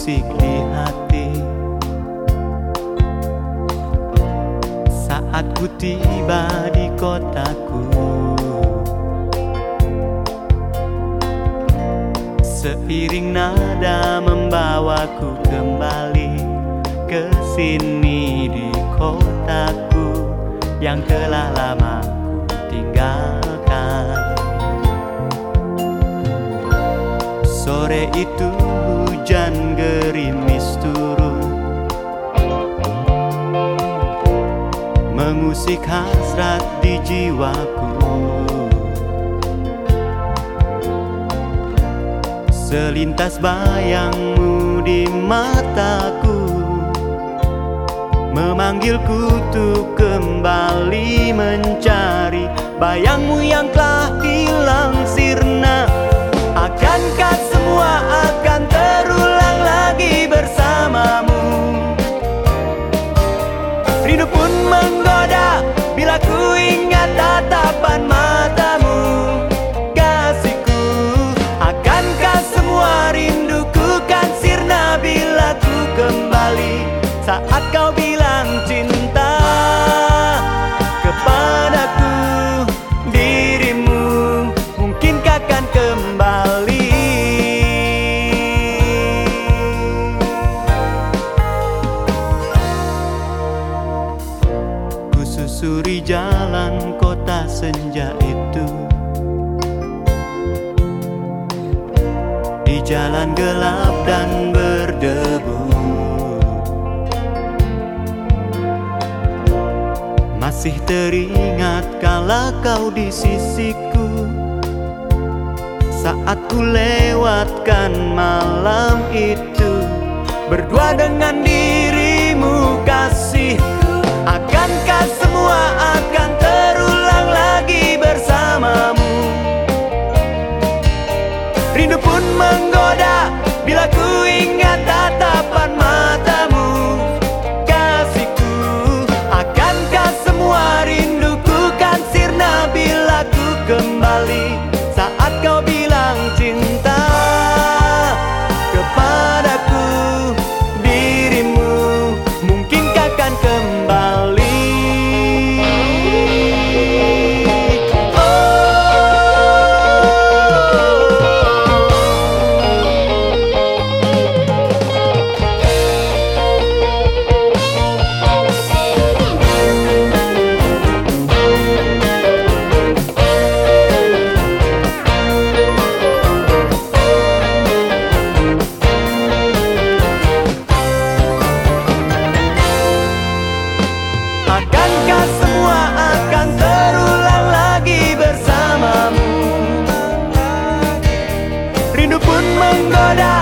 musik di hati. Saat ku tiba di kotaku, seiring nada membawaku kembali ke sini di kotaku yang telah lama ku tinggalkan. Sore itu hujan gerimis turun, mengusik hasrat di jiwaku. Selintas bayangmu di mataku, memanggilku untuk kembali mencari bayangmu yang telah hilang sirna. Akankah semua akan terulang lagi bersamamu? Rindu pun menggoda bila ku ingat tatapan matamu. Kasihku, akankah semua rinduku kan sirna bila ku kembali saat kau bilang cinta kepadaku? Dirimu mungkinkah akan kembali? Ku susuri jalan kota senja itu, di jalan gelap dan berdebu. Masih teringat kala kau di sisiku, saat ku lewatkan malam itu berdua dengan dirimu kasihku. Akankah semua akan terulang lagi bersamamu? Rindu pun menggoda bila ku ingat tatapan matamu. Kasihku, akankah semua rinduku kan sirna bila ku kembali saat kau bilang cinta kepadaku? Dirimu mungkinkah akan kembali? Akankah semua akan terulang lagi bersamamu? Rindu pun menggoda